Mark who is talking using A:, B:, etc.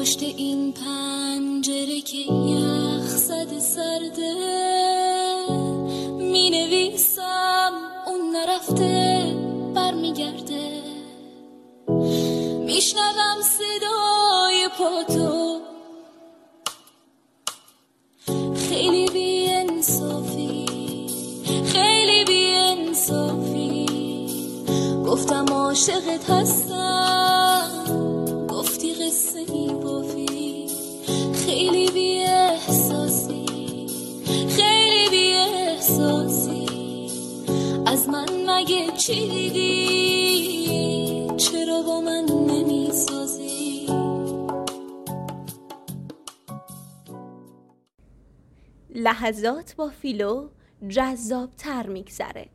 A: پشت این پنجره که یخ زده سرده می نویسم اون نرفته برمیگرده، میشنوم صدای پاتو، خیلی بی انصافی، خیلی بی انصافی. گفتم عاشقت هستم، گفتی قصه ای بافی. خیلی بی احساسی، خیلی بی احساسی. از من مگه چی دیدی؟ چرا با من نمی سازی؟
B: لحظات با فیلو جذاب تر میگذره.